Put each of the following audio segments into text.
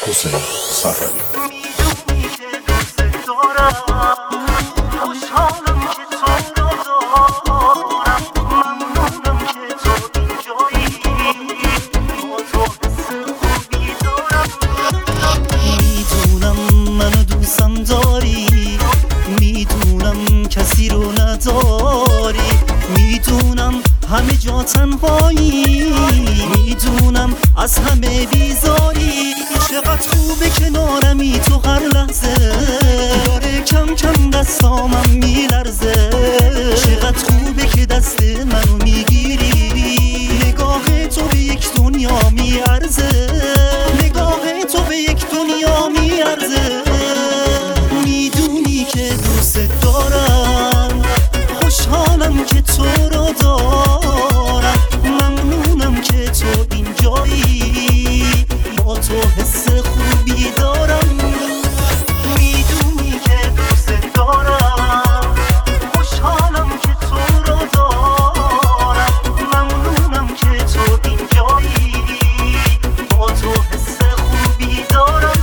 حسین صفری. میدونی که دوست دارم، خوشحالم که تو رو دارم، ممنونم که تو اینجایی، با تو حس خوبی دارم. میدونم منو دوستم داری، میدونم کسی رو نداری، میدونم همه جا تنهایی، میدونم از همه بیزاری. چقدر خوبه کنارمی تو هر لحظه، داره کم کم دستامم میلرزه. چقدر خوبه که دست منو میگیری، نگاه تو به یک دنیا میارزه، نگاه تو به یک دنیا میارزه. میدونی که دوست دارم، خوشحالم که تو رو دارم، ممنونم که تو اینجایی، با تو حس خوبی دارم. میدونی که دوست دارم، خوشحالم که تو رو دارم، ممنونم که تو اینجایی، با تو حس خوبی دارم.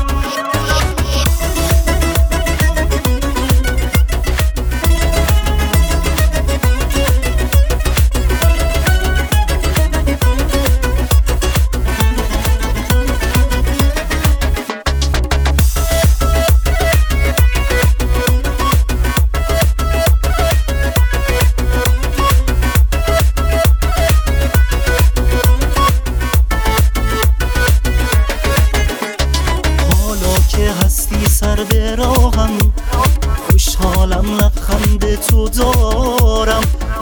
هستی سر به راهم، خوشحالم لبخند تو دارم،